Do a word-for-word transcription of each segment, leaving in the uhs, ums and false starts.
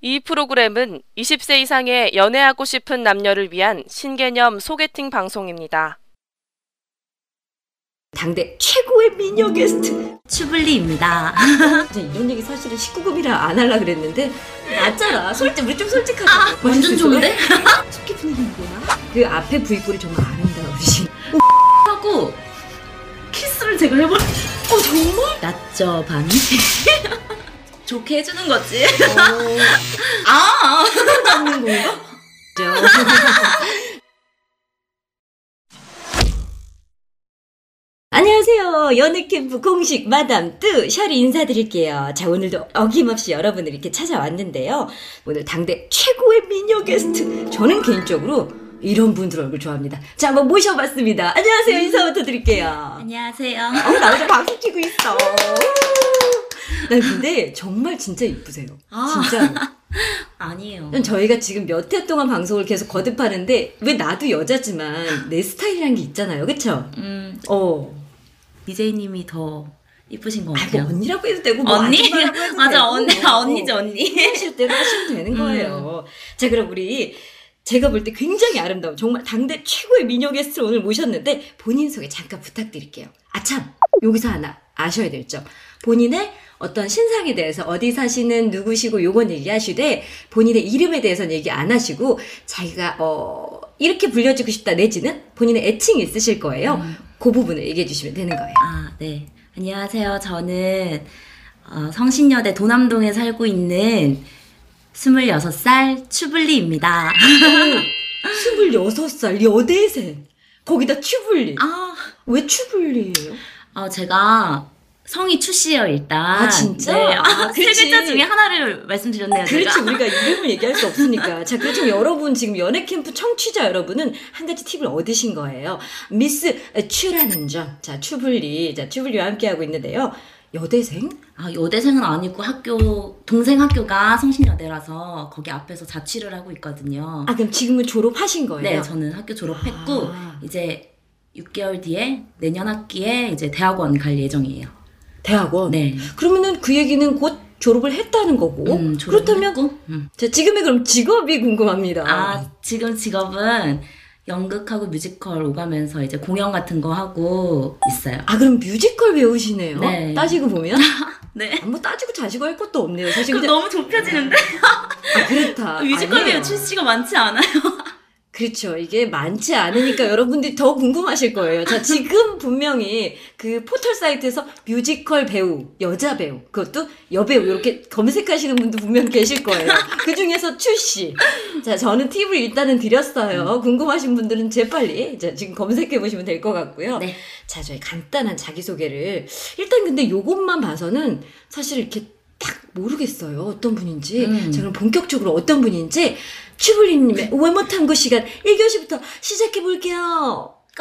이 프로그램은 이십 세 이상의 연애하고 싶은 남녀를 위한 신개념 소개팅 방송입니다. 당대 최고의 미녀 게스트 추블리입니다. 이런 얘기 사실은 십구 금이라 안 하려고 그랬는데 맞잖아. 솔직, 우리 좀 솔직하자. 아, 완전 좋은데? 쉽게 분위기구나. 그 앞에 부위꼴이 정말 아름다우신 하고 키스를 제가 해버렸 어 정말? 낫죠 밤이? 좋게 해주는 거지. 어... 아 잡는 건가? 안녕하세요. 연애캠프 공식 마담 뚜 셔리 인사드릴게요. 자, 오늘도 어김없이 여러분을 이렇게 찾아왔는데요. 오늘 당대 최고의 미녀 게스트, 저는 개인적으로 이런 분들 얼굴 좋아합니다. 자, 한번 모셔봤습니다. 안녕하세요. 인사부터 드릴게요. 안녕하세요. 어, 나도 박수 치고 있어. 난 근데 정말 진짜 이쁘세요. 아. 진짜. 아니에요. 저희가 지금 몇 회 동안 방송을 계속 거듭하는데 왜 나도 여자지만 내 스타일이란 게 있잖아요. 그쵸? 음, 어. 디제이님이 더 이쁘신 것 아, 같아요. 뭐 언니라고 해도 되고 뭐 언니? 아줌마라고 해도 맞아, 되고, 언니. 뭐. 아, 언니죠, 언니. 하실 대로 하시면 되는 거예요. 음. 자, 그럼 우리 제가 볼 때 굉장히 아름다운 정말 당대 최고의 미녀 게스트를 오늘 모셨는데 본인 소개 잠깐 부탁드릴게요. 아, 참! 여기서 하나 아셔야 될 점. 본인의 어떤 신상에 대해서 어디 사시는 누구시고 요건 얘기하시되 본인의 이름에 대해서는 얘기 안 하시고 자기가 어 이렇게 불려주고 싶다 내지는 본인의 애칭이 있으실 거예요. 음. 그 부분을 얘기해 주시면 되는 거예요. 아, 네. 안녕하세요. 저는 어, 성신여대 도남동에 살고 있는 스물여섯 살 추블리입니다. 스물여섯 살 여대생. 거기다 추블리. 아, 왜 추블리예요? 어, 제가 성이 추씨예요, 일단. 아, 진짜? 네. 아, 세 글자 중에 하나를 말씀드렸네요, 그렇지, 제가. 우리가 이름을 얘기할 수 없으니까. 자, 그렇지만 여러분, 지금 연애캠프 청취자 여러분은 한 가지 팁을 얻으신 거예요. 미스 추라는 점. 자, 추블리. 자, 추블리와 함께하고 있는데요. 여대생? 아, 여대생은 아니고 학교, 동생 학교가 성신여대라서 거기 앞에서 자취를 하고 있거든요. 아, 그럼 지금은 졸업하신 거예요? 네, 저는 학교 졸업했고, 아. 이제 육 개월 뒤에 내년 학기에 이제 대학원 갈 예정이에요. 대학원? 네. 그러면은 그 얘기는 곧 졸업을 했다는 거고. 음, 그렇다면, 했고, 음. 자, 지금의 그럼 직업이 궁금합니다. 아, 지금 직업은 연극하고 뮤지컬 오가면서 이제 공연 같은 거 하고 있어요. 아, 그럼 뮤지컬 배우시네요? 네. 따지고 보면? 네. 아, 뭐 따지고 자시고 할 것도 없네요. 사실 그럼 그냥. 너무 좁혀지는데? 아, 그렇다. 뮤지컬 아니에요. 배우 출시가 많지 않아요? 그렇죠. 이게 많지 않으니까 여러분들이 더 궁금하실 거예요. 자, 지금 분명히 그 포털 사이트에서 뮤지컬 배우, 여자 배우, 그것도 여배우 이렇게 검색하시는 분도 분명 계실 거예요. 그 중에서 출시. 자, 저는 팁을 일단은 드렸어요. 궁금하신 분들은 재빨리 자, 지금 검색해 보시면 될 것 같고요. 네. 자, 저희 간단한 자기소개를 일단 근데 요것만 봐서는 사실 이렇게 딱 모르겠어요. 어떤 분인지. 음. 자, 그럼 본격적으로 어떤 분인지 추블리님의 외모 탐구 시간 일 교시부터 시작해 볼게요. 고!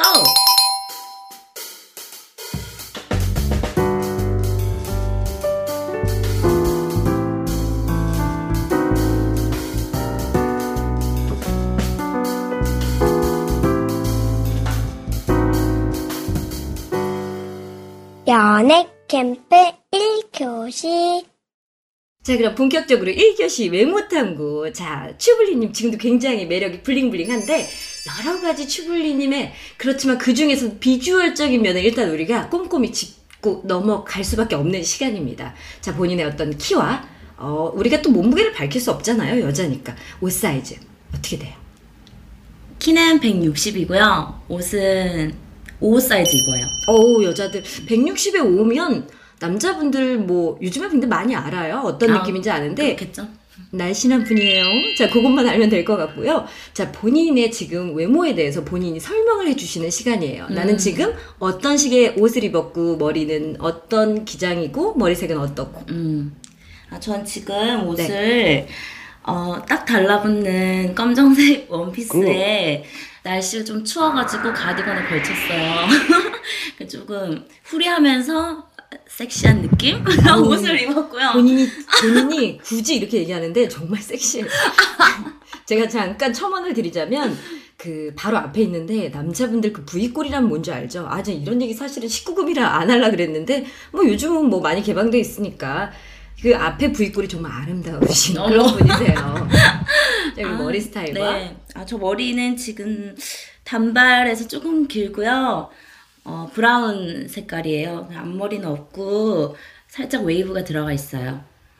연애 캠프 일 교시. 자, 그럼 본격적으로 일 교시 외모 탐구. 자, 추블리님 지금도 굉장히 매력이 블링블링한데 여러 가지 추블리님의 그렇지만 그 중에서 비주얼적인 면을 일단 우리가 꼼꼼히 짚고 넘어갈 수밖에 없는 시간입니다. 자, 본인의 어떤 키와 어, 우리가 또 몸무게를 밝힐 수 없잖아요. 여자니까. 옷 사이즈 어떻게 돼요? 키는 백육십이고요. 옷은 오 사이즈 입어요. 어우, 여자들 백육십에 오면 남자분들 뭐 요즘에 근데 많이 알아요. 어떤 아, 느낌인지 아는데 그렇겠죠. 날씬한 분이에요. 자, 그것만 알면 될 것 같고요. 자, 본인의 지금 외모에 대해서 본인이 설명을 해주시는 시간이에요. 음. 나는 지금 어떤 식의 옷을 입었고 머리는 어떤 기장이고 머리색은 어떻고. 음. 아, 전 지금 옷을 네. 어, 딱 달라붙는 검정색 원피스에 날씨가 좀 추워가지고 가디건을 걸쳤어요. 조금 후리하면서 섹시한 느낌? 옷을 입었고요. 본인이, 본인이 굳이 이렇게 얘기하는데 정말 섹시해요. 제가 잠깐 첨언을 드리자면, 그, 바로 앞에 있는데, 남자분들 그 V꼴이란 뭔지 알죠? 아, 저 이런 얘기 사실은 십구 금이라 안 하려고 그랬는데, 뭐 요즘은 뭐 많이 개방돼 있으니까, 그 앞에 부위꼴이 정말 아름다우신 어머. 그런 분이세요. 여기 아, 머리 스타일과. 네. 아, 저 머리는 지금 단발에서 조금 길고요. 어, 브라운 색깔이에요. 앞머리는 없고 살짝 웨이브가 들어가 있어요.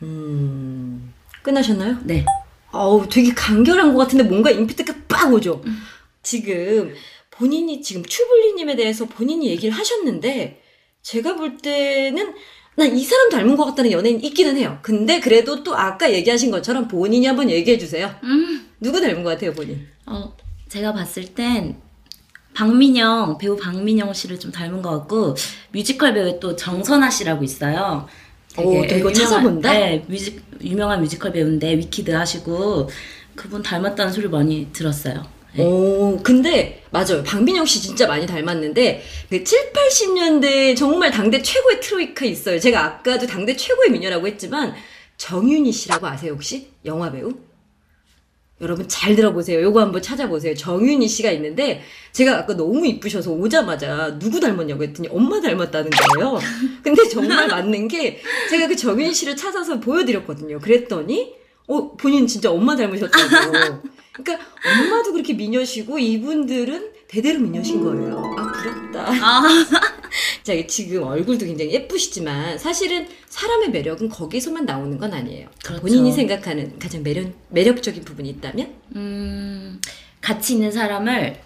음, 끝나셨나요? 네. 어우, 되게 간결한 것 같은데 뭔가 임팩트가 빡 오죠? 음. 지금 본인이 지금 추블리님에 대해서 본인이 얘기를 하셨는데 제가 볼 때는 난 이 사람 닮은 것 같다는 연예인 있기는 해요. 근데 그래도 또 아까 얘기하신 것처럼 본인이 한번 얘기해 주세요. 음. 누구 닮은 것 같아요, 본인? 어, 제가 봤을 땐 박민영, 배우 박민영 씨를 좀 닮은 것 같고 뮤지컬 배우에 또 정선아 씨라고 있어요. 오, 또 이거 유명한, 찾아본다? 네, 뮤직, 유명한 뮤지컬 배우인데 위키드 하시고 그분 닮았다는 소리 많이 들었어요. 네. 오, 근데 맞아요. 박민영 씨 진짜 많이 닮았는데 그 칠, 팔십 년대 정말 당대 최고의 트로이카 있어요. 제가 아까도 당대 최고의 미녀라고 했지만 정윤희 씨라고 아세요, 혹시? 영화 배우? 여러분 잘 들어보세요. 요거 한번 찾아보세요. 정윤희 씨가 있는데 제가 아까 너무 이쁘셔서 오자마자 누구 닮았냐고 했더니 엄마 닮았다는 거예요. 근데 정말 맞는 게 제가 그 정윤희 씨를 찾아서 보여드렸거든요. 그랬더니 어 본인 진짜 엄마 닮으셨다고. 그러니까 엄마도 그렇게 미녀시고 이분들은 대대로 미녀신 거예요. 아 부럽다. 아. 자, 지금 얼굴도 굉장히 예쁘시지만 사실은 사람의 매력은 거기서만 나오는 건 아니에요. 그렇죠. 본인이 생각하는 가장 매력, 매력적인 부분이 있다면? 음, 같이 있는 사람을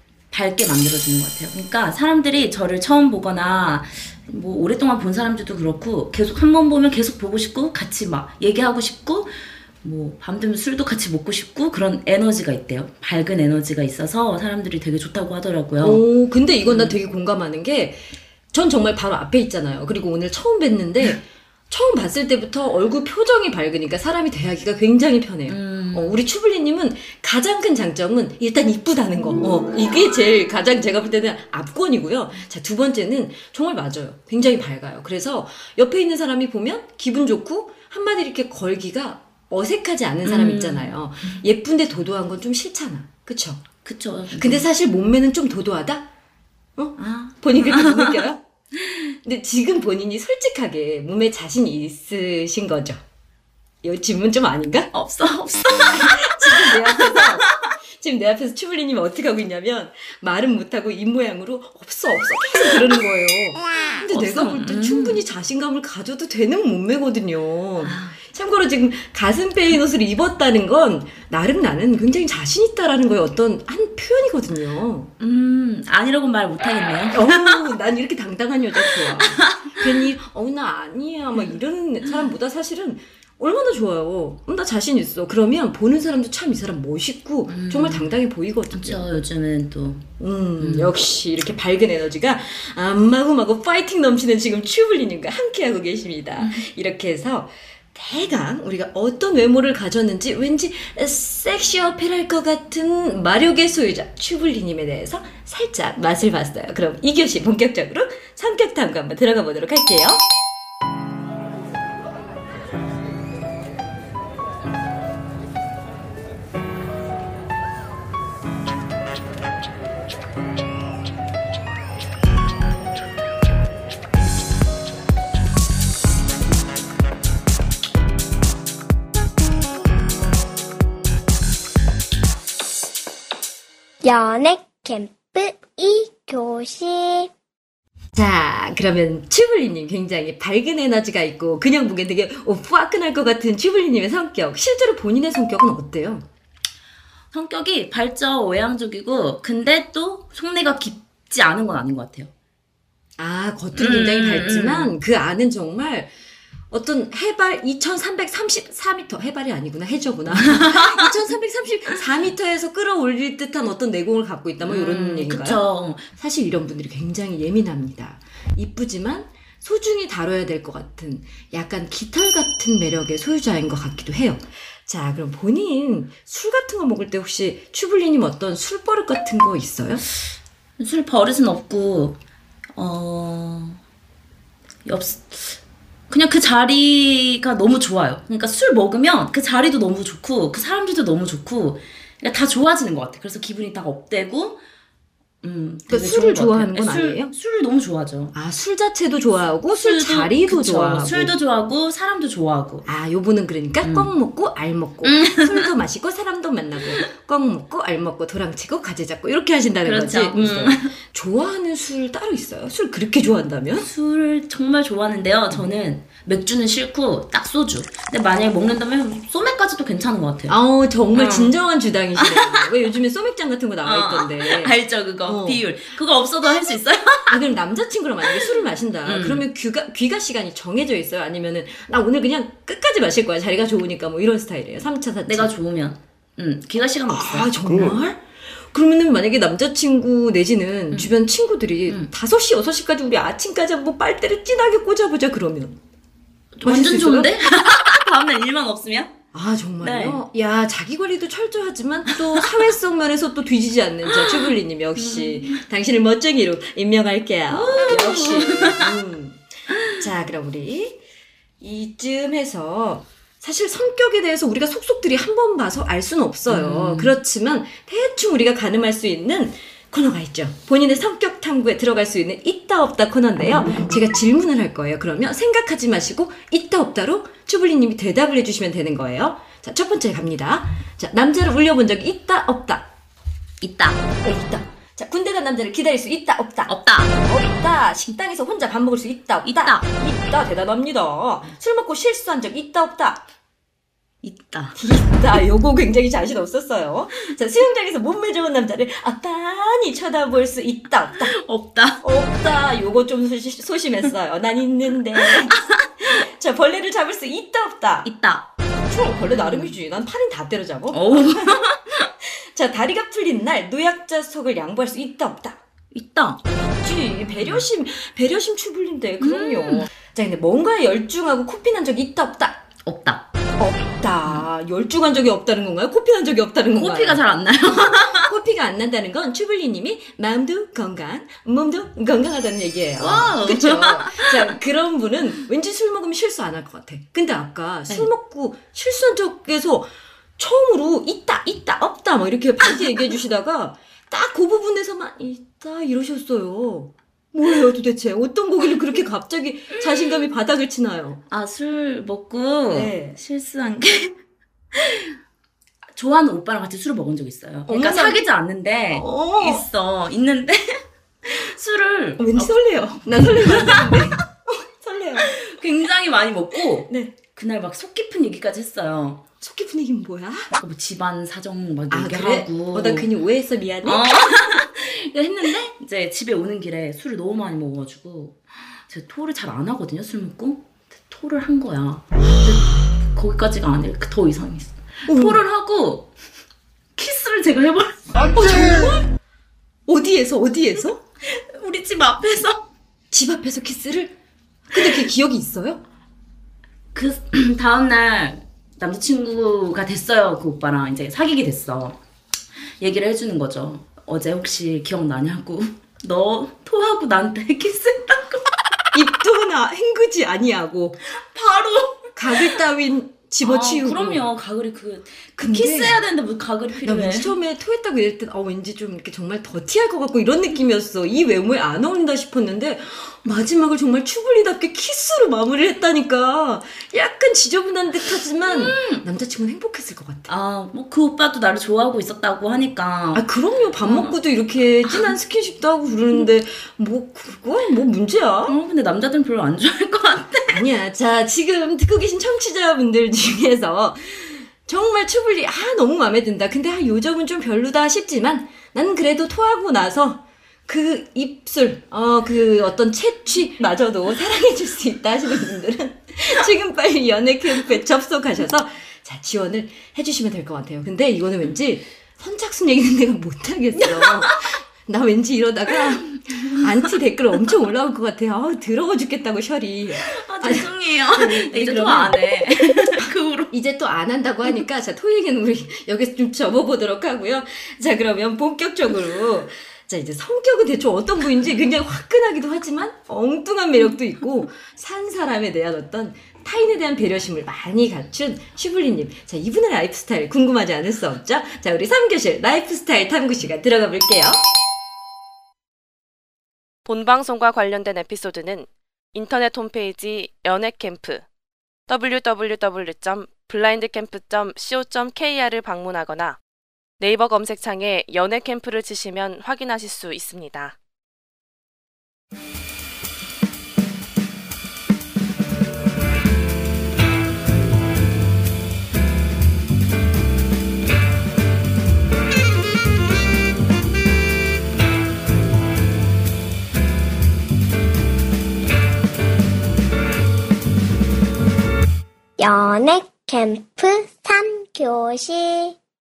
밝게 만들어주는 것 같아요. 그러니까 사람들이 저를 처음 보거나 뭐 오랫동안 본 사람들도 그렇고 계속 한 번 보면 계속 보고 싶고 같이 막 얘기하고 싶고 뭐 밤되면 술도 같이 먹고 싶고 그런 에너지가 있대요. 밝은 에너지가 있어서 사람들이 되게 좋다고 하더라고요. 오, 근데 이건 나 되게 공감하는 게 전 정말 바로 앞에 있잖아요. 그리고 오늘 처음 뵀는데 처음 봤을 때부터 얼굴 표정이 밝으니까 사람이 대하기가 굉장히 편해요. 음. 어, 우리 추블리님은 가장 큰 장점은 일단 이쁘다는 거. 어, 이게 제일 가장 제가 볼 때는 압권이고요. 자, 두 번째는 정말 맞아요. 굉장히 밝아요. 그래서 옆에 있는 사람이 보면 기분 좋고 한마디 이렇게 걸기가 어색하지 않은 사람 음. 있잖아요. 예쁜데 도도한 건 좀 싫잖아. 그쵸? 그쵸. 근데 사실 몸매는 좀 도도하다? 어? 아. 본인 그렇게 못 느껴요? 근데 지금 본인이 솔직하게 몸에 자신 있으신 거죠? 이 질문 좀 아닌가? 없어, 없어. 지금 내 앞에서 지금 내 앞에서 추블리님이 어떻게 하고 있냐면 말은 못하고 입모양으로 없어 없어 계속 그러는 거예요. 근데 없어. 내가 볼 때 음. 충분히 자신감을 가져도 되는 몸매거든요. 참고로 지금 가슴 빼인 옷을 입었다는 건 나름 나는 굉장히 자신 있다라는 거에 어떤 한 표현이거든요. 음, 아니라고 말 못하겠네요. 어우, 난 이렇게 당당한 여자 좋아. 괜히 어 나 아니야 막 이러는 사람보다 사실은 얼마나 좋아요. 음, 나 자신 있어. 그러면 보는 사람도 참 이 사람 멋있고 음. 정말 당당해 보이거든요. 그쵸, 요즘은 또. 음, 역시 이렇게 밝은 에너지가 안마구마구 파이팅 넘치는 지금 추블리님과 함께하고 계십니다. 이렇게 해서 대강 우리가 어떤 외모를 가졌는지 왠지 섹시 어필할 것 같은 마력의 소유자 추블리님에 대해서 살짝 맛을 봤어요. 그럼 이 교시 본격적으로 성격 탐구 한번 들어가 보도록 할게요. 연애 캠프 이 교시. 자, 그러면 추블리님 굉장히 밝은 에너지가 있고 그냥 보기엔 되게 화끈할 것 같은 추블리님의 성격. 실제로 본인의 성격은 어때요? 성격이 밝죠, 외향적이고, 근데 또 속내가 깊지 않은 건 아닌 것 같아요. 아, 겉으로 굉장히 음, 밝지만 그 안은 정말 어떤 해발 이천삼백삼십사 미터, 해발이 아니구나, 해저구나. 이천삼백삼십사 미터에서 끌어올릴 듯한 어떤 내공을 갖고 있다, 뭐 이런 음, 얘기인가요? 그쵸. 사실 이런 분들이 굉장히 예민합니다. 이쁘지만 소중히 다뤄야 될 것 같은 약간 깃털 같은 매력의 소유자인 것 같기도 해요. 자, 그럼 본인 술 같은 거 먹을 때 혹시 추블리님 어떤 술 버릇 같은 거 있어요? 술 버릇은 없고, 어, 없, 그냥 그 자리가 너무 좋아요. 그러니까 술 먹으면 그 자리도 너무 좋고, 그 사람들도 너무 좋고, 그러니까 다 좋아지는 것 같아. 그래서 기분이 딱 업되고, 음, 그러니까 되게 술을 좋은 것 좋아하는 같아요. 건 술, 아니에요? 술을 너무 좋아하죠. 아, 술 자체도 좋아하고 술 술도- 자리도 그쵸. 좋아하고. 술도 좋아하고 사람도 좋아하고. 아, 요분은 그러니까 음. 껌 먹고 알 먹고 술도 마시고 사람도 만나고 껌 먹고 알 먹고 도랑치고 가지 잡고 이렇게 하신다는 그렇죠. 거지. 음. 좋아하는 술 따로 있어요? 술 그렇게 좋아한다면? 술을 정말 좋아하는데요. 저는 맥주는 싫고 딱 소주. 근데 만약에 먹는다면 소맥까지도 괜찮은 것 같아요. 아우, 정말 어. 진정한 주당이시네요. 왜 요즘에 소맥장 같은 거 나와 있던데. 알죠, 그거. 어. 비율. 그거 없어도 할 수 있어요? 아, 그럼 남자친구랑 만약에 술을 마신다. 음. 그러면 귀가, 귀가 시간이 정해져 있어요? 아니면은, 나 오늘 그냥 끝까지 마실 거야. 자리가 좋으니까 뭐 이런 스타일이에요. 삼 차, 사 차. 내가 좋으면. 응, 기가 시간 없어요. 아, 정말? 그러면은 만약에 남자친구 내지는 주변 친구들이 음. 다섯 시, 여섯 시까지 우리 아침까지 한번 빨대를 진하게 꽂아보자 그러면. 마실 수 완전 있어요? 좋은데? 다음날 일만 없으면? 아, 정말요? 야, 자기 관리도 철저하지만 또 사회성 면에서 또 뒤지지 않는 저 주블리님 역시 당신을 멋쟁이로 임명할게요. 역시. 음. 자, 그럼 우리 이쯤 해서 사실 성격에 대해서 우리가 속속들이 한 번 봐서 알 수는 없어요. 음. 그렇지만 대충 우리가 가늠할 수 있는 코너가 있죠. 본인의 성격 탐구에 들어갈 수 있는 있다 없다 코너인데요. 제가 질문을 할 거예요. 그러면 생각하지 마시고 있다 없다로 주블리님이 대답을 해주시면 되는 거예요. 자, 첫 번째 갑니다. 자, 남자를 울려본 적이 있다 없다. 있다. 네, 있다. 자, 군대 간 남자를 기다릴 수 있다 없다. 없다. 없다. 식당에서 혼자 밥 먹을 수 있다 없다. 있다. 있다. 대단합니다. 술 먹고 실수한 적 있다 없다. 있다. 있다. 요거 굉장히 자신 없었어요. 자, 수영장에서 몸매 좋은 남자를 아빤히 쳐다볼 수 있다 없다. 없다. 없다. 요거 좀 소시, 소심했어요. 난 있는데. 자, 벌레를 잡을 수 있다 없다. 있다. 저 벌레 나름이지. 난 팔인 다 때려잡아. 어우. 자, 다리가 풀린 날 노약자 속을 양보할 수 있다 없다. 있다. 있지. 배려심, 배려심 추불린데. 그럼요. 음. 자, 근데 뭔가에 열중하고 코피 난 적이 있다 없다. 없다. 없다. 열중한 적이 없다는 건가요? 코피 난 적이 없다는 건가요? 코피가 잘 안 나요. 코피가 안 난다는 건 추블리님이 마음도 건강, 몸도 건강하다는 얘기예요. 와우. 그렇죠? 자, 그런 분은 왠지 술 먹으면 실수 안 할 것 같아. 근데 아까 술 네. 먹고 실수한 적에서 처음으로 있다, 있다, 없다 막 이렇게 밝게 얘기해 주시다가 딱 그 부분에서만 있다 이러셨어요. 뭐예요 도대체? 어떤 고기를 그렇게 갑자기 자신감이 바닥을 치나요? 아, 술 먹고 네. 실수한 게 좋아하는 오빠랑 같이 술을 먹은 적 있어요. 그러니까 어머나. 사귀지 않는데 어. 있어. 있는데 술을 왠지 설레요. 난 설레는 것 같은데. 설레요. 굉장히 많이 먹고 네. 그날 막 속 깊은 얘기까지 했어요. 속 깊은 얘기는 뭐야? 뭐 집안 사정 막 아, 그래? 얘기하고. 어, 나 괜히 오해했어. 미안해. 어. 했는데 이제 집에 오는 길에 술을 너무 많이 먹어가지고 제가 토를 잘 안 하거든요. 술 먹고. 근데 토를 한 거야. 근데 거기까지가 아니라 더 이상했어. 어머. 토를 하고 키스를 제가 해버렸어요. 어, 정말? 어디에서? 어디에서? 우리 집 앞에서. 집 앞에서 키스를? 근데 그게 기억이 있어요? 그 다음날 남자친구가 됐어요. 그 오빠랑 이제 사귀게 됐어. 얘기를 해주는 거죠. 어제 혹시 기억나냐고. 너 토하고 나한테 키스했다고. 입도 하나 헹구지 아니하고 바로. 가글 따윈 집어치우고. 아, 그럼요. 가글이 그, 그 근데 키스해야 되는데 무슨 가글이 나 필요해. 왠지 처음에 토했다고 이럴 때 어, 왠지 좀 이렇게 정말 더티할 것 같고 이런 느낌이었어. 이 외모에 안 어울린다 싶었는데 마지막을 정말 추블리답게 키스로 마무리를 했다니까. 약간 지저분한 듯 하지만 음. 남자친구는 행복했을 것 같아. 아, 뭐 그 오빠도 나를 좋아하고 있었다고 하니까. 아, 그럼요. 밥 먹고도 이렇게 진한 스킨십도 하고 그러는데 뭐 그거 뭐 문제야? 어, 근데 남자들은 별로 안 좋아할 것 같아. 아니야. 자, 지금 듣고 계신 청취자분들 중에서 정말 추블리 아 너무 마음에 든다. 근데 아, 요 점은 좀 별로다 싶지만 난 그래도 토하고 나서 그 입술, 어, 그 어떤 채취마저도 사랑해줄 수 있다 하시는 분들은 지금 빨리 연애 캠프에 접속하셔서 자, 지원을 해주시면 될 것 같아요. 근데 이거는 왠지 선착순 얘기는 내가 못하겠어. 나 왠지 이러다가 안티 댓글 엄청 올라올 것 같아요. 아, 더러워 죽겠다고 셜이. 아, 죄송해요. 네, 이제 그러면- 토 안 해. 그 후로. 이제 또 안 한다고 하니까 자, 토 얘기는 우리 여기서 좀 접어보도록 하고요. 자, 그러면 본격적으로 자, 이제 성격은 대충 어떤 분인지 굉장히 화끈하기도 하지만 엉뚱한 매력도 있고 산 사람에 대한 어떤 타인에 대한 배려심을 많이 갖춘 슈블리님. 자, 이분의 라이프 스타일 궁금하지 않을 수 없죠? 자, 우리 삼 교실 라이프 스타일 탐구 시간 들어가 볼게요. 본방송과 관련된 에피소드는 인터넷 홈페이지 연애캠프 더블유 더블유 더블유 점 블라인드 캠프 점 씨오 점 케이알을 방문하거나 네이버 검색창에 연애캠프를 치시면 확인하실 수 있습니다. 연애 캠프 삼 교시.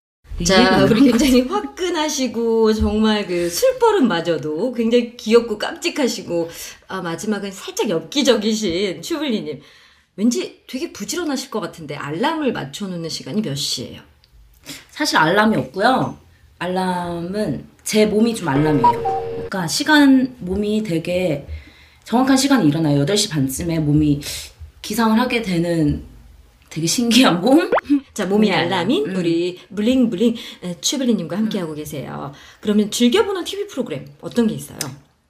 자, 우리 굉장히 화끈하시고 정말 그 술버릇마저도 굉장히 귀엽고 깜찍하시고 아, 마지막은 살짝 엽기적이신 슈블리님. 왠지 되게 부지런하실 것 같은데 알람을 맞춰놓는 시간이 몇 시예요? 사실 알람이 없고요. 알람은 제 몸이 좀 알람이에요. 그러니까 시간, 몸이 되게 정확한 시간에 일어나요. 여덟 시 반쯤에 몸이 기상을 하게 되는 되게 신기한 몸? 자, 몸이 네. 알람인 음. 우리 블링블링 슈블리님과 함께하고 계세요. 그러면 즐겨보는 티비 프로그램 어떤 게 있어요?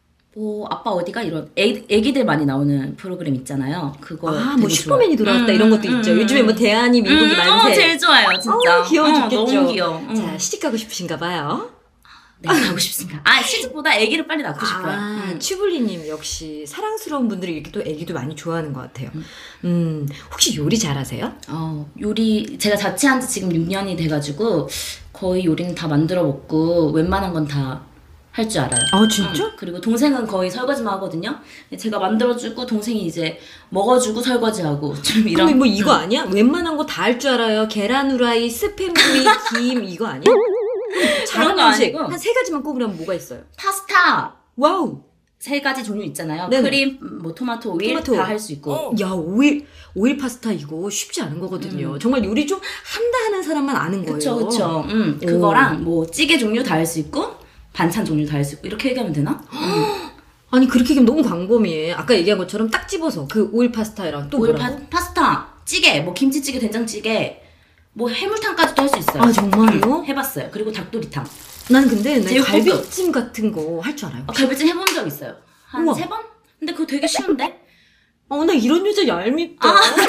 뭐 아빠 어디가 이런 애, 애기들 많이 나오는 프로그램 있잖아요. 그거 아, 되게 뭐 슈퍼맨이 좋아요. 돌아왔다 음, 이런 것도 음, 있죠. 음, 요즘에 뭐 대한이 민국이 음, 만세. 어, 제일 좋아요, 진짜. 어, 귀여워 어, 죽겠죠. 너무 귀여워. 음. 자, 시집 가고 싶으신가 봐요. 네, 가고 싶습니다. 아, 시집보다 아기를 빨리 낳고 싶어요. 아, 음. 튜블리님 역시 사랑스러운 분들이 이렇게 또 애기도 많이 좋아하는 것 같아요. 음, 혹시 요리 잘하세요? 어, 요리 제가 자취한 지 지금 육 년이 돼가지고 거의 요리는 다 만들어 먹고 웬만한 건 다 할 줄 알아요. 아, 진짜? 응. 그리고 동생은 거의 설거지만 하거든요. 제가 만들어주고 동생이 이제 먹어주고 설거지하고 좀 이런. 근데 뭐 이거 아니야? 웬만한 거 다 할 줄 알아요. 계란 후라이, 스팸구이, 김 이거 아니야? 그런 잘하는 거 음식 아니고. 한 세 가지만 꼽으면 뭐가 있어요? 파스타 와우! 세 가지 종류 있잖아요. 네네. 크림, 뭐 토마토, 오일 토마토. 다 할 수 있고. 야, 오일, 오일 파스타 이거 쉽지 않은 거거든요. 정말 요리 좀 한다 하는 사람만 아는 거예요. 그쵸, 그쵸. 음, 오. 그거랑 뭐 찌개 종류 다 할 수 있고 반찬 종류 다 할 수 있고 이렇게 얘기하면 되나? 아니, 그렇게 얘기하면 너무 광범위해. 아까 얘기한 것처럼 딱 집어서 그 오일 파스타랑 또 오일 뭐라고? 파, 파스타, 찌개, 뭐 김치찌개, 된장찌개, 뭐 해물탕까지도 할 수 있어요. 아, 정말요? 음, 해봤어요. 그리고 닭도리탕. 난 근데 난 제육볶음. 갈비찜 같은 거 할 줄 알아요. 아, 갈비찜 해본 적 있어요. 한 우와. 세 번? 근데 그거 되게 쉬운데? 어, 나 이런 여자 얄밉다.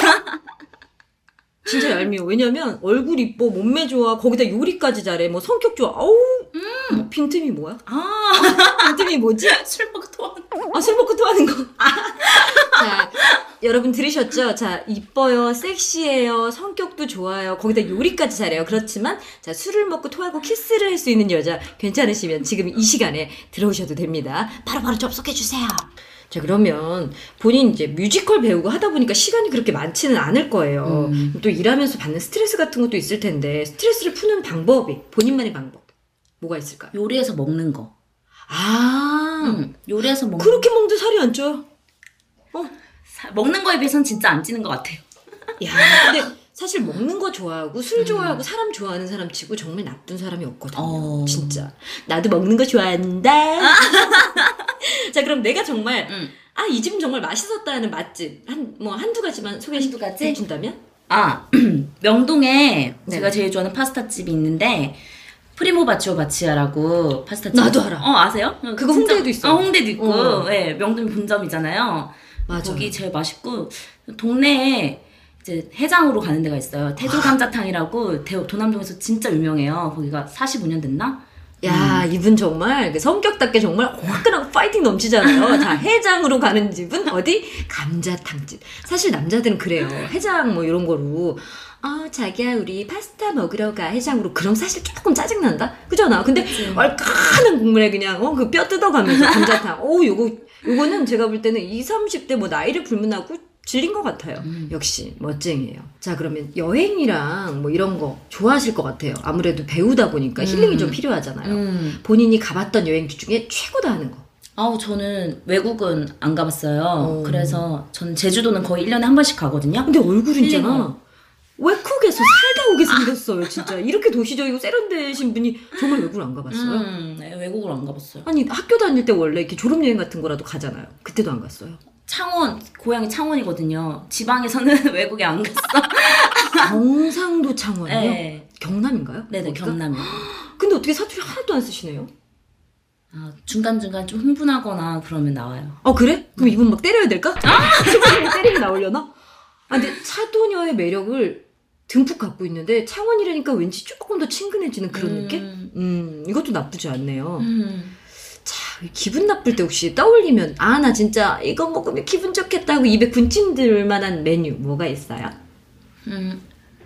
진짜 얄미워. 왜냐면 얼굴 이뻐, 몸매 좋아, 거기다 요리까지 잘해, 뭐 성격 좋아. 어우, 음. 뭐 빈틈이 뭐야? 아, 빈틈이 뭐지? 술 먹고 토하는 아, 술 먹고 토하는 거. 자, 여러분 들으셨죠? 자, 이뻐요, 섹시해요, 성격도 좋아요, 거기다 요리까지 잘해요. 그렇지만, 자, 술을 먹고 토하고 키스를 할 수 있는 여자 괜찮으시면 지금 이 시간에 들어오셔도 됩니다. 바로바로 접속해주세요. 자, 그러면 본인 이제 뮤지컬 배우고 하다 보니까 시간이 그렇게 많지는 않을 거예요. 음. 또 일하면서 받는 스트레스 같은 것도 있을 텐데, 스트레스를 푸는 방법이, 본인만의 방법, 뭐가 있을까요? 요리해서 먹는 거. 아, 음, 요리해서 먹는 그렇게 먹는데 살이 안 쪄요? 사- 먹는 거에 비해서는 진짜 안 찌는 것 같아요. 야, 근데 사실 먹는 거 좋아하고 술 좋아하고 사람 좋아하는 사람 치고 정말 나쁜 사람이 없거든요. 어. 진짜. 나도 먹는 거 좋아한다. 자, 그럼 내가 정말 음. 아, 이 집은 정말 맛있었다 하는 맛집 한 뭐 한두 가지만 소개해 한두 가지? 준다면? 아, 명동에 네. 제가 제일 좋아하는 파스타 집이 있는데 프리모 바치오 바치아라고 파스타 집. 나도 알아. 어, 아세요? 어, 그거 진짜- 홍대에도 있어. 어, 홍대도 있고. 어. 네, 명동 본점이잖아요. 맞아. 거기 제일 맛있고 동네에 이제 해장으로 가는 데가 있어요. 태조 감자탕이라고 대- 도남동에서 진짜 유명해요. 거기가 사십오 년 됐나? 야, 이분 정말 그 성격답게 정말 화끈하고 파이팅 넘치잖아요. 자, 해장으로 가는 집은 어디? 감자탕집. 사실 남자들은 그래요. 해장 뭐 이런 거로. 아, 자기야, 우리 파스타 먹으러 가. 해장으로. 그럼 사실 조금 짜증난다? 그잖아. 근데 얼큰한 국물에 그냥, 어, 그 뼈 뜯어가면서 감자탕. 오, 요거, 요거는 제가 볼 때는 이십, 삼십 대 뭐 나이를 불문하고 질린 것 같아요. 음. 역시 멋쟁이에요. 자, 그러면 여행이랑 뭐 이런 거 좋아하실 것 같아요. 아무래도 배우다 보니까 힐링이 음. 좀 필요하잖아요. 음. 본인이 가봤던 여행지 중에 최고다 하는 거. 아우, 저는 외국은 안 가봤어요. 어. 그래서 저는 제주도는 거의 일 년에 한 번씩 가거든요. 근데 얼굴은 있잖아. 힐링을. 외국에서 살다 오게 생겼어요, 진짜. 이렇게 도시적이고 세련되신 분이 정말 외국을 안 가봤어요? 음, 네, 외국을 안 가봤어요. 아니, 학교 다닐 때 원래 이렇게 졸업여행 같은 거라도 가잖아요. 그때도 안 갔어요. 창원, 고향이 창원이거든요. 지방에서는 외국에 안 갔어. 경상도 창원이요? 네. 경남인가요? 네네, 거기가? 경남이요. 근데 어떻게 사투리 하나도 안 쓰시네요? 아, 중간중간 좀 흥분하거나 그러면 나와요. 어 그래? 그럼 이분 막 때려야 될까? 아! 때리면 나오려나? 아 근데 차도녀의 매력을 듬뿍 갖고 있는데 창원이라니까 왠지 조금 더 친근해지는 그런 음. 느낌? 음 이것도 나쁘지 않네요. 음. 자 기분 나쁠 때 혹시 떠올리면 아 나 진짜 이거 먹으면 기분 좋겠다 하고 입에 군침 들 만한 메뉴 뭐가 있어요? 음.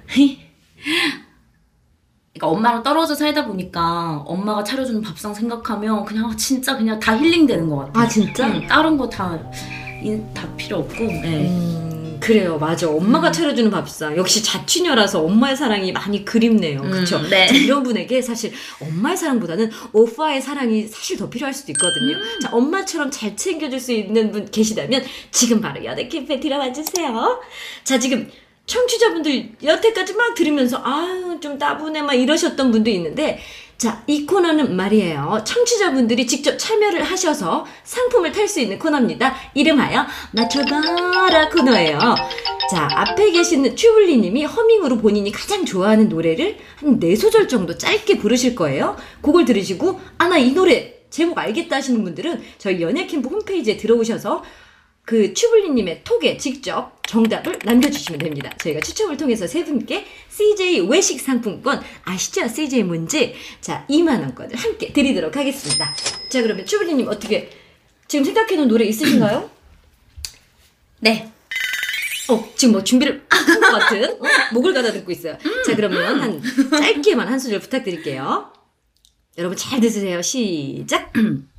그러니까 엄마랑 떨어져 살다 보니까 엄마가 차려주는 밥상 생각하면 그냥 진짜 그냥 다 힐링되는 것 같아요. 아 진짜? 응, 다른 거 다 다 필요 없고. 네. 음, 그래요 맞아 엄마가 음. 차려주는 밥상 역시 자취녀라서 엄마의 사랑이 많이 그립네요 음, 그쵸? 네. 자, 이런 분에게 사실 엄마의 사랑보다는 오빠의 사랑이 사실 더 필요할 수도 있거든요 음. 자 엄마처럼 잘 챙겨줄 수 있는 분 계시다면 지금 바로 연애캠프에 들어와 주세요 자 지금 청취자분들 여태까지 막 들으면서 아유 좀 따분해 막 이러셨던 분도 있는데 자, 이 코너는 말이에요. 청취자분들이 직접 참여를 하셔서 상품을 탈 수 있는 코너입니다. 이름하여 맞춰봐라 코너예요. 자, 앞에 계시는 튜블리님이 허밍으로 본인이 가장 좋아하는 노래를 한 네 소절 정도 짧게 부르실 거예요. 그걸 들으시고 아, 나 이 노래 제목 알겠다 하시는 분들은 저희 연예캠프 홈페이지에 들어오셔서 그 튜블리님의 톡에 직접 정답을 남겨주시면 됩니다. 저희가 추첨을 통해서 세 분께 씨제이 외식 상품권 아시죠? 씨제이 뭔지 자 이만 원권을 함께 드리도록 하겠습니다. 자 그러면 튜블리님 어떻게 지금 생각해놓은 노래 있으신가요? 네. 어 지금 뭐 준비를 한 것 같은 어? 목을 가다듬고 있어요. 자 그러면 한 짧게만 한 소절 부탁드릴게요. 여러분 잘 들으세요. 시작.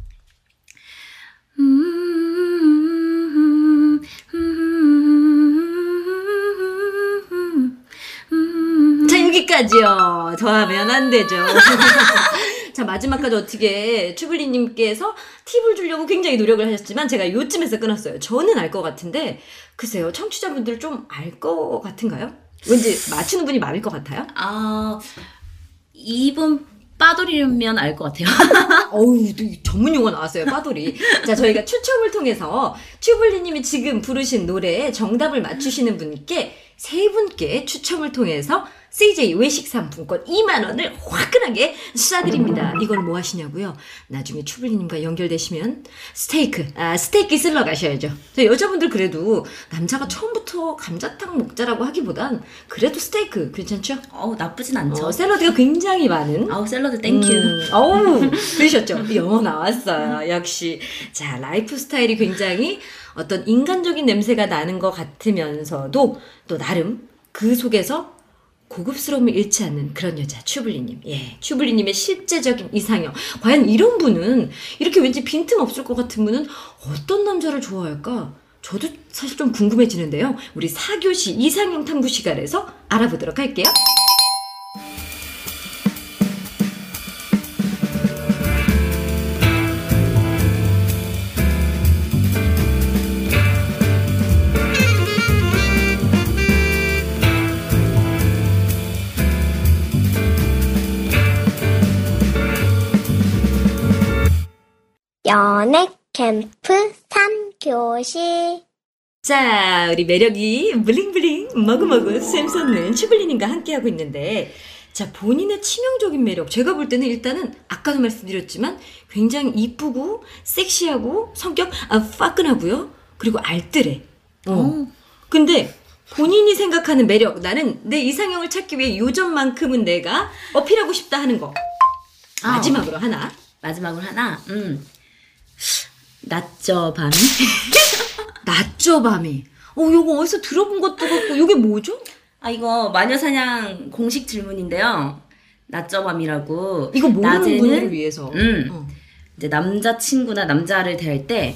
자 여기까지요. 더 하면 안 되죠. 자 마지막까지 어떻게 튜블리님께서 팁을 주려고 굉장히 노력을 하셨지만 제가 요쯤에서 끊었어요. 저는 알 것 같은데 글쎄요 청취자분들 좀 알 것 같은가요? 왠지 맞추는 분이 많을 것 같아요. 아, 이분 빠돌이면 알 것 같아요. 어우, 또 전문 용어 나왔어요. 빠돌이. 자, 저희가 추첨을 통해서 튜블리님이 지금 부르신 노래에 정답을 맞추시는 분께 세 분께 추첨을 통해서 씨제이 외식 상품권 이만 원을 화끈하게 쏴드립니다. 이걸 뭐 하시냐고요? 나중에 튜블리님과 연결되시면 스테이크, 아, 스테이크 쓸러 가셔야죠. 저 여자분들 그래도 남자가 처음부터 감자탕 먹자라고 하기보단 그래도 스테이크 괜찮죠? 어우, 나쁘진 않죠. 어, 샐러드가 굉장히 많은 아우, 샐러드 땡큐. 음, 어우, 들으셨죠? 영어 나왔어요. 역시. 자, 라이프 스타일이 굉장히 어떤 인간적인 냄새가 나는 것 같으면서도 또 나름 그 속에서 고급스러움을 잃지 않는 그런 여자, 튜블리님. 예, 튜블리님의 실제적인 이상형. 과연 이런 분은, 이렇게 왠지 빈틈없을 것 같은 분은 어떤 남자를 좋아할까? 저도 사실 좀 궁금해지는데요. 우리 사 교시 이상형 탐구 시간에서 알아보도록 할게요. 연애 캠프 삼 교시 자, 우리 매력이 블링블링 머그머그 샘솟는 튜블리님과 함께하고 있는데 자, 본인의 치명적인 매력 제가 볼 때는 일단은 아까도 말씀드렸지만 굉장히 이쁘고 섹시하고 성격 아, 화끈하고요. 그리고 알뜰해. 어. 근데 본인이 생각하는 매력 나는 내 이상형을 찾기 위해 요점만큼은 내가 어필하고 싶다 하는 거. 아. 마지막으로 하나. 마지막으로 하나, 음. 낮죠, 밤이? 낮죠, 밤이. 어, 요거 어디서 들어본 것도 같고, 요게 뭐죠? 아, 이거 마녀사냥 공식 질문인데요. 낮죠, 밤이라고. 이거 모르는 낮에는, 분들을 위해서. 음. 어. 이제 남자친구나 남자를 대할 때,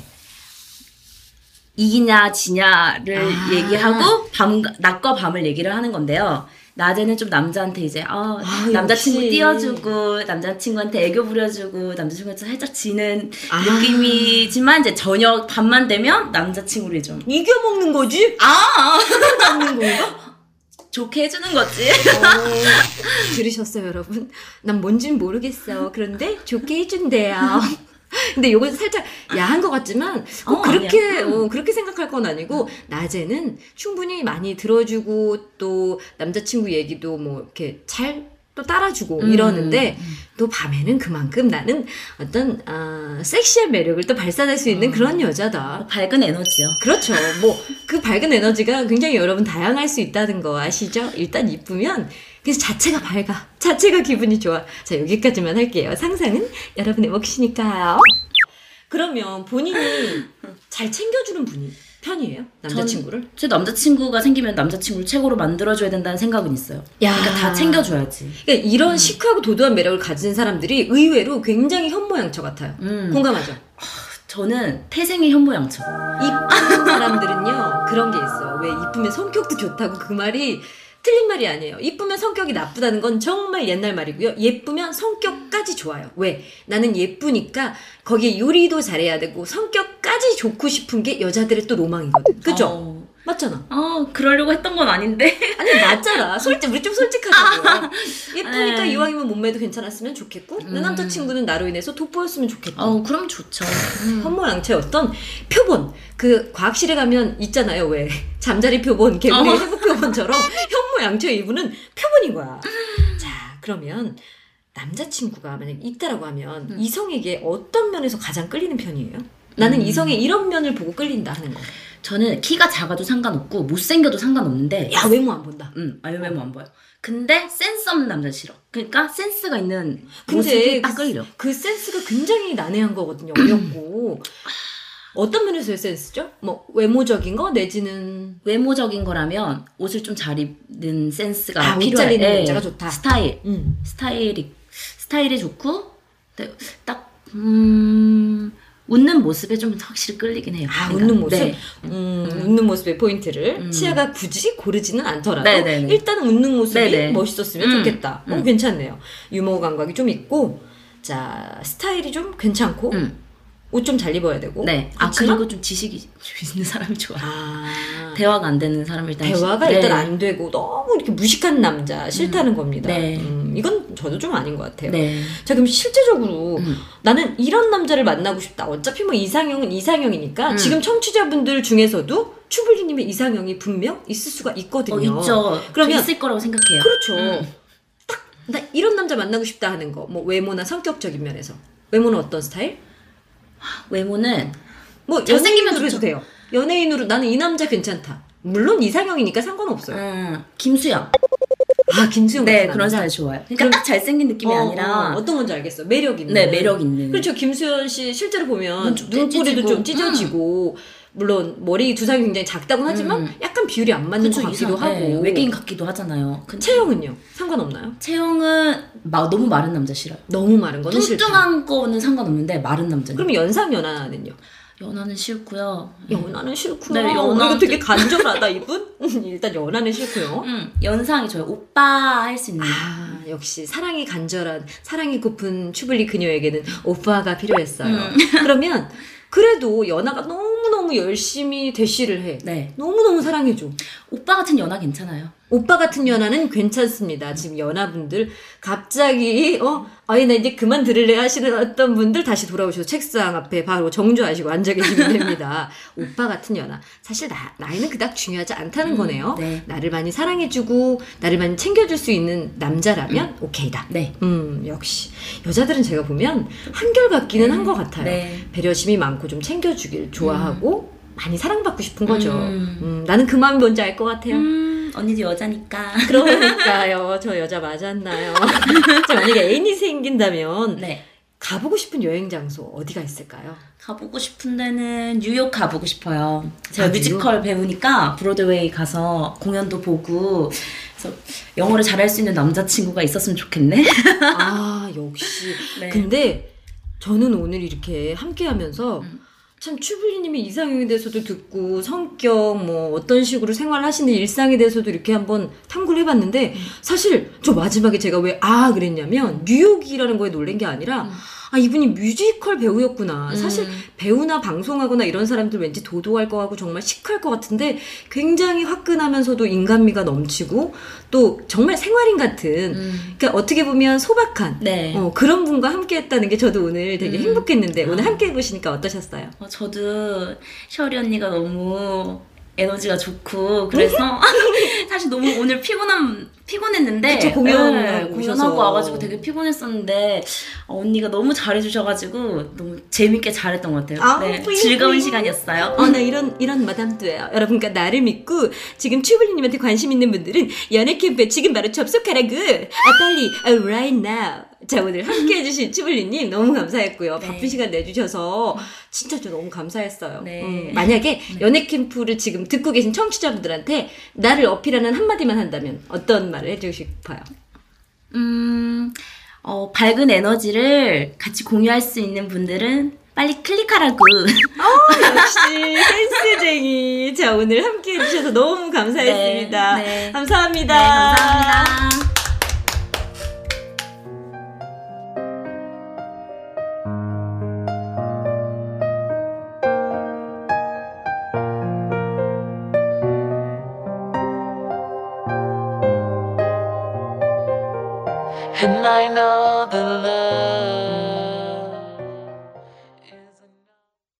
이기냐, 지냐를 아. 얘기하고, 밤, 낮과 밤을 얘기를 하는 건데요. 낮에는 좀 남자한테 이제, 어, 아, 남자친구 역시. 띄워주고, 남자친구한테 애교 부려주고, 남자친구한테 살짝 지는 아. 느낌이지만, 이제 저녁 밤만 되면 남자친구를 좀, 이겨먹는 거지? 아! 먹는 건가? 좋게 해주는 거지. 어, 들으셨어요, 여러분? 난 뭔진 모르겠어. 그런데 좋게 해준대요. 근데 요건 살짝 야한 것 같지만 꼭 어, 그렇게 아니야. 어, 그렇게 생각할 건 아니고 낮에는 충분히 많이 들어주고 또 남자친구 얘기도 뭐 이렇게 잘 또 따라주고 음. 이러는데 또 밤에는 그만큼 나는 어떤 어, 섹시한 매력을 또 발산할 수 있는 음. 그런 여자다. 밝은 에너지요. 그렇죠. 뭐 그 밝은 에너지가 굉장히 여러분 다양할 수 있다는 거 아시죠? 일단 이쁘면 그래서 자체가 밝아. 자체가 기분이 좋아. 자, 여기까지만 할게요. 상상은 여러분의 몫이니까요. 그러면 본인이 잘 챙겨주는 분이 편이에요? 남자친구를? 제 남자친구가 생기면 남자친구를 최고로 만들어줘야 된다는 생각은 있어요. 야. 그러니까 다 챙겨줘야지. 그러니까 이런 시크하고 도도한 매력을 가진 사람들이 의외로 굉장히 현모양처 같아요. 음. 공감하죠? 저는 태생의 현모양처. 이쁜 사람들은요 그런 게 있어. 왜 이쁘면 성격도 좋다고 그 말이 틀린 말이 아니에요. 이쁘면 성격이 나쁘다는 건 정말 옛날 말이고요. 예쁘면 성격까지 좋아요. 왜? 나는 예쁘니까 거기에 요리도 잘해야 되고 성격까지 좋고 싶은 게 여자들의 또 로망이거든. 그죠? 어, 맞잖아. 어 그러려고 했던 건 아닌데. 아니 맞잖아. 솔직 우리 좀 솔직하자고요. 예쁘니까 에이. 이왕이면 몸매도 괜찮았으면 좋겠고 내 음. 남자친구는 나로 인해서 돋보였으면 좋겠고. 어 그럼 좋죠. 음. 현모양처의 어떤 표본, 그 과학실에 가면 있잖아요. 왜 잠자리 표본, 개구리 어. 해부 표본처럼 현모양처의 이분은 표본인 거야. 자, 그러면 남자친구가 만약 있다라고 하면 음. 이성에게 어떤 면에서 가장 끌리는 편이에요? 나는 음. 이성의 이런 면을 보고 끌린다 하는 거. 저는 키가 작아도 상관없고 못생겨도 상관없는데 야, 외모 안 본다. 음, 외모 안 보여. 근데 센스 없는 남자 싫어. 그러니까 센스가 있는 근데 모습이 딱 그, 끌려. 그 센스가 굉장히 난해한 거거든요. 어렵고. 어떤 면에서의 센스죠? 뭐 외모적인 거 내지는 외모적인 거라면 옷을 좀 잘 입는 센스가 아, 옷 필요해. 잘 입는 예. 여자가 좋다. 스타일, 음. 스타일이 스타일이 좋고 근데 딱 음, 웃는 모습에 좀 확실히 끌리긴 해요. 아, 그러니까. 웃는 모습? 네. 음, 웃는 모습의 포인트를 음. 치아가 굳이 고르지는 않더라도 네네네. 일단 웃는 모습이 네네. 멋있었으면 음. 좋겠다. 어, 음. 괜찮네요. 유머 감각이 좀 있고, 자, 스타일이 좀 괜찮고, 음. 옷 좀 잘 입어야 되고. 네. 아 그렇지만 그리고 좀 지식이 좀 있는 사람이 좋아요. 아, 대화가 안 되는 사람을 일단 대화가 네. 일단 안 되고 너무 이렇게 무식한 남자 싫다는 겁니다. 네. 음, 이건 저도 좀 아닌 것 같아요. 네. 자, 그럼 실제적으로 음. 나는 이런 남자를 만나고 싶다. 어차피 뭐 이상형은 이상형이니까 음. 지금 청취자분들 중에서도 추블리님의 이상형이 분명 있을 수가 있거든요. 어 있죠. 그러면- 저 있을 거라고 생각해요. 그렇죠. 음. 딱 나 이런 남자 만나고 싶다 하는 거. 뭐 외모나 성격적인 면에서. 외모는 어떤 스타일? 외모는 뭐 잘생기면 연예인으로 해도 좋죠. 돼요. 연예인으로 나는 이 남자 괜찮다. 물론 이상형이니까 상관없어요. 음, 김수영. 아, 김수영 네 같은 그런 남자? 스타일 좋아요. 그러니까 그럼- 딱 잘생긴 느낌이 어, 아니라 어, 어떤 건지 알겠어. 매력 있는. 네 매력 있는. 그렇죠. 김수현 씨 실제로 보면 눈좀 눈꼬리도 찢어지고. 좀 찢어지고 물론 머리 두상이 굉장히 작다고는 하지만 음. 약간 비율이 안 맞는 그쵸, 것 같기도 이상- 네, 하고. 외계인 같기도 하잖아요. 근데 체형은요? 상관없나요? 체형은 막 너무 마른 남자 싫어요. 너무 마른 거는 싫다. 뚱뚱한 거는 상관없는데 마른 남자는. 그럼 연상 연하는요? 연하는 싫고요. 연하는 싫고요. 네, 어, 연하- 이거 되게 간절하다 이분. 일단 연하는 싫고요. 음, 연상이 좋아요. 오빠 할 수 있는. 아, 역시 사랑이 간절한 사랑이 고픈 추블리 그녀에게는 오빠가 필요했어요. 음. 그러면 그래도 연하가 너무너무 열심히 대시를 해. 네. 너무너무 사랑해줘. 오빠 같은 연하 괜찮아요. 오빠 같은 연하는 괜찮습니다. 지금 연하분들 갑자기 어 아니 나 이제 그만 들을래 하시는 어떤 분들 다시 돌아오셔서 책상 앞에 바로 정주하시고 앉아 계시면 됩니다. 오빠 같은 연하. 사실 나, 나이는 그닥 중요하지 않다는 음, 거네요. 네. 나를 많이 사랑해주고 나를 많이 챙겨줄 수 있는 남자라면 오케이다. 네. 음 역시 여자들은 제가 보면 한결같기는 한 것 같아요. 네. 배려심이 많고 좀 챙겨주길 좋아하고 많이 사랑받고 싶은 거죠. 음. 음, 나는 그 마음이 뭔지 알 것 같아요. 음, 언니도 여자니까. 그러니까요. 저 여자 맞았나요? 자, 만약에 애인이 생긴다면 네. 가보고 싶은 여행 장소 어디가 있을까요? 가보고 싶은 데는 뉴욕 가보고 싶어요. 제가 아, 뮤지컬 배우니까 브로드웨이 가서 공연도 보고 그래서 영어를 잘할 수 있는 남자친구가 있었으면 좋겠네. 아, 역시. 네. 근데 저는 오늘 이렇게 함께 하면서 음. 참 추블리님의 이상형에 대해서도 듣고 성격 뭐 어떤 식으로 생활하시는 일상에 대해서도 이렇게 한번 탐구를 해봤는데 음. 사실 저 마지막에 제가 왜 아 그랬냐면 뉴욕이라는 거에 놀란 게 아니라 음. 아 이분이 뮤지컬 배우였구나. 음. 사실 배우나 방송하거나 이런 사람들 왠지 도도할 것 같고 정말 시크할 것 같은데 굉장히 화끈하면서도 인간미가 넘치고 또 정말 생활인 같은 음. 그러니까 어떻게 보면 소박한 네. 어, 그런 분과 함께 했다는 게 저도 오늘 되게 음. 행복했는데 오늘 아. 함께 해보시니까 어떠셨어요? 어, 저도 셔리 언니가 너무 에너지가 좋고 그래서 사실 너무 오늘 피곤한 피곤했는데 그쵸, 공연하고 네, 오셔서. 공연하고 와가지고 되게 피곤했었는데 어, 언니가 너무 잘해주셔가지고 너무 재밌게 잘했던 것 같아요. 아, 네, 뿌잉, 즐거운 뿌잉. 시간이었어요. 어, 나 이런, 이런 마담도예요. 여러분, 그러니까 나를 믿고 지금 튜블리님한테 관심 있는 분들은 연애 캠프에 지금 바로 접속하라고. 아, 빨리, 아, right now. 자, 오늘 함께 해주신 튜블리님 너무 감사했고요. 네. 바쁜 시간 내주셔서 진짜 저 너무 감사했어요. 네. 음, 만약에 연애 캠프를 지금 듣고 계신 청취자분들한테 나를 어필하는 한마디만 한다면 어떤 말을 해주고 싶어요? 음, 어, 밝은 에너지를 같이 공유할 수 있는 분들은 빨리 클릭하라고. 역시 센스쟁이. 자, 오늘 함께 해주셔서 너무 감사했습니다. 네, 네. 감사합니다. 네, 감사합니다. And I know the love